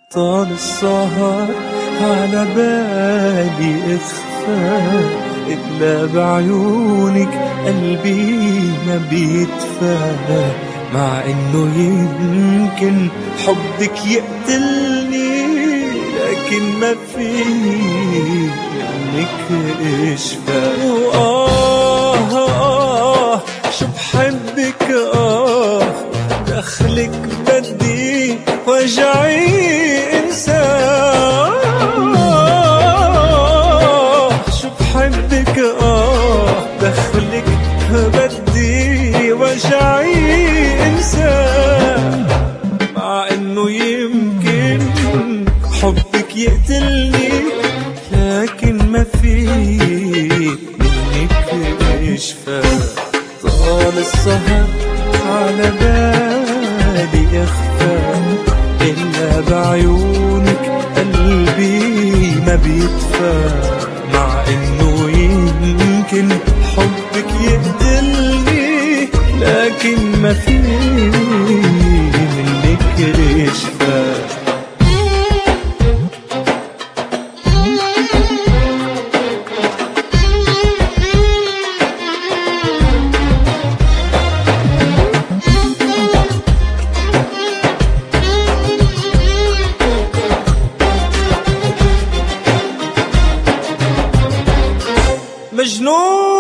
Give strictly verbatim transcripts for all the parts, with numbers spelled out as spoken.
طال السهر على بالي اخفى، إلا بعيونك قلبي ما بيدفى. مع انه يمكن حبك يقتلني، لكن ما فيني انك اشفى. آه آه شو بحبك، آه دخلك بدي وجعي انسى. شو بحبك، آه دخلك بدي وجعي انسى. مع انه يمكن حبك يقتلني، لكن ما في منك اشفى. طال السهر على بالي اخفى، إلا بعيونك قلبي ما بيدفى. مع انه يمكن حبك يقتلني، لكن ما في منك اشفى. مجنون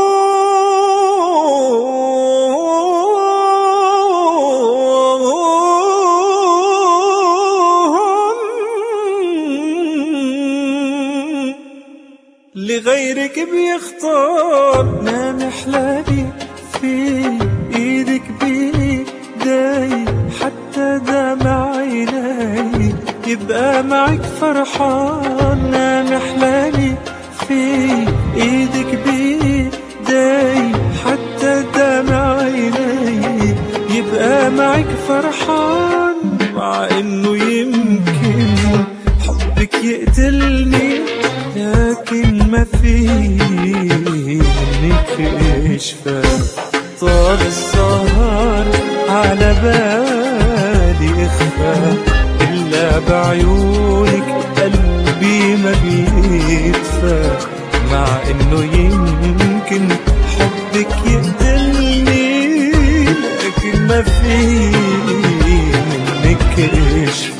لغيرك بيختار، نام احلالي في ايدك بيدي، حتى دمع عيني يبقى معك فرحان. نام احلالي في ايدك بيدي، حتى دمع عيني يبقى معك فرحان. مع انه يمكن حبك يقتلني، لكن ما في منك اشفى. طال السهر على بالي اخفى، إلا بعيونك قلبي ما بيدفى. مع انه يمكن حبك يقتلني، لكن ما في منك اشفى.